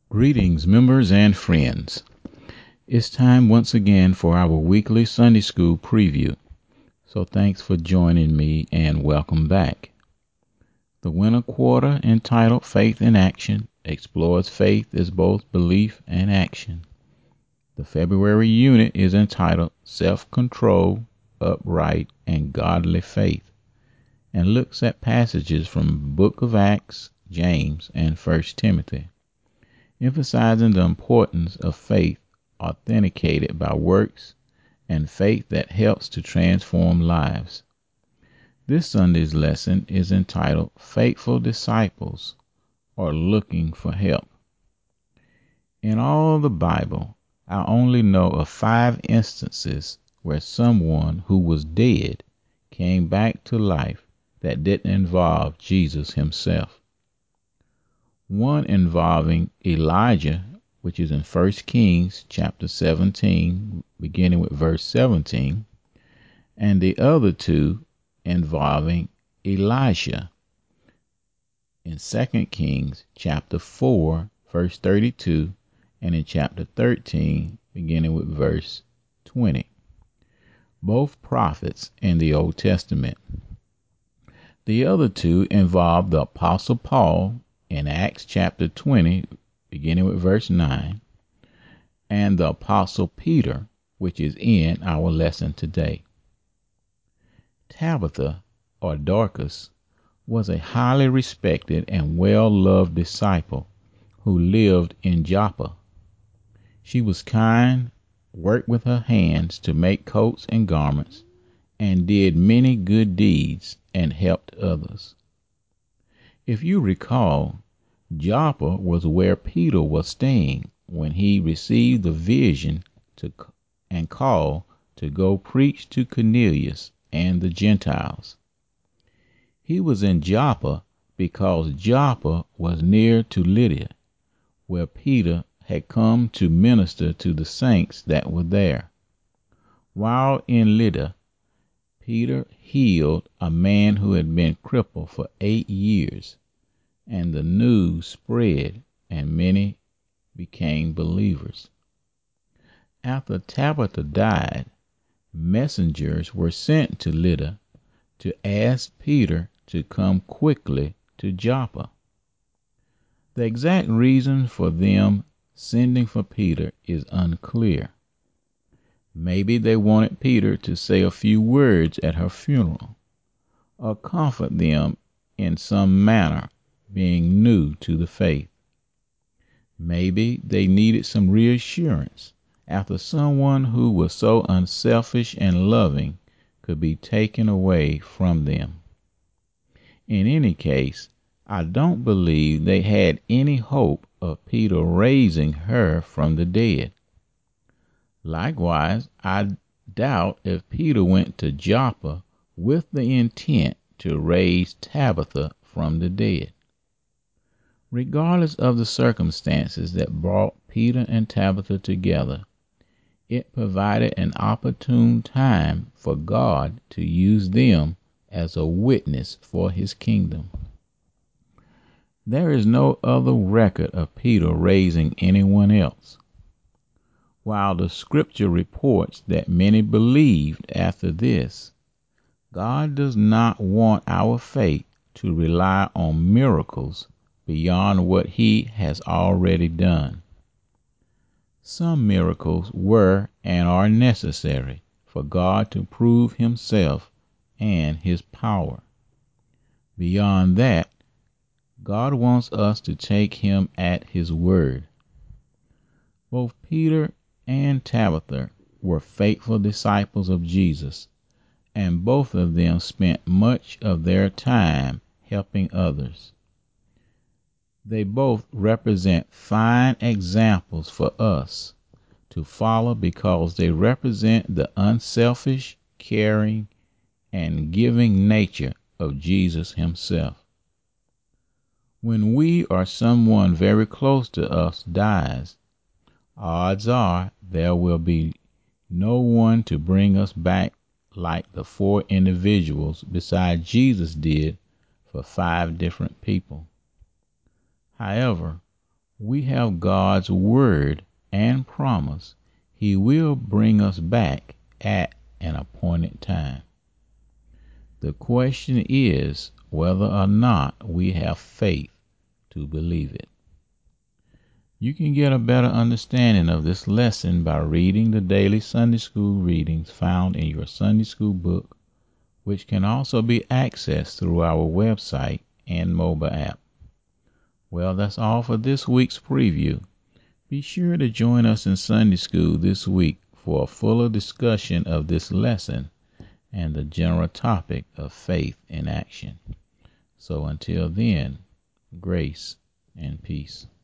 Greetings, members and friends. It's time once again for our weekly Sunday School preview. So thanks for joining me and welcome back. The winter quarter, entitled Faith in Action, explores faith as both belief and action. The February unit is entitled Self-Control, Upright, and Godly Faith, and looks at passages from the Book of Acts, James, and 1 Timothy, emphasizing the importance of faith authenticated by works and faith that helps to transform lives. This Sunday's lesson is entitled Faithful Disciples, or Looking for Help. In all the Bible, I only know of 5 instances where someone who was dead came back to life that didn't involve Jesus himself. One involving Elijah, which is in 1 Kings chapter 17, beginning with verse 17, and the other two involving Elisha in 2 Kings chapter 4, verse 32, and in chapter 13, beginning with verse 20. Both prophets in the Old Testament. The other two involve the Apostle Paul in Acts chapter 20, beginning with verse 9, and the Apostle Peter, which is in our lesson today. Tabitha, or Dorcas, was a highly respected and well-loved disciple who lived in Joppa. She was kind, worked with her hands to make coats and garments, and did many good deeds and helped others. If you recall, Joppa was where Peter was staying when he received the vision and call to go preach to Cornelius and the Gentiles. He was in Joppa because Joppa was near to Lydda, where Peter had come to minister to the saints that were there. While in Lydda, Peter healed a man who had been crippled for 8 years, and the news spread, and many became believers. After Tabitha died, messengers were sent to Lydda to ask Peter to come quickly to Joppa. The exact reason for them sending for Peter is unclear. Maybe they wanted Peter to say a few words at her funeral, or comfort them in some manner, being new to the faith. Maybe they needed some reassurance after someone who was so unselfish and loving could be taken away from them. In any case, I don't believe they had any hope of Peter raising her from the dead. Likewise, I doubt if Peter went to Joppa with the intent to raise Tabitha from the dead. Regardless of the circumstances that brought Peter and Tabitha together, it provided an opportune time for God to use them as a witness for his kingdom. There is no other record of Peter raising anyone else. While the scripture reports that many believed after this, God does not want our faith to rely on miracles beyond what he has already done. Some miracles were and are necessary for God to prove himself and his power. Beyond that, God wants us to take him at his word. Both Peter and Tabitha were faithful disciples of Jesus, and both of them spent much of their time helping others. They both represent fine examples for us to follow because they represent the unselfish, caring, and giving nature of Jesus himself. When we or someone very close to us dies, odds are there will be no one to bring us back like the 4 individuals beside Jesus did for 5 different people. However, We have God's word and promise he will bring us back at an appointed time. The question is whether or not we have faith to believe it. You can get a better understanding of this lesson by reading the daily Sunday school readings found in your Sunday school book, which can also be accessed through our website and mobile app. Well, that's all for this week's preview. Be sure to join us in Sunday school this week for a fuller discussion of this lesson and the general topic of faith in action. So until then, grace and peace.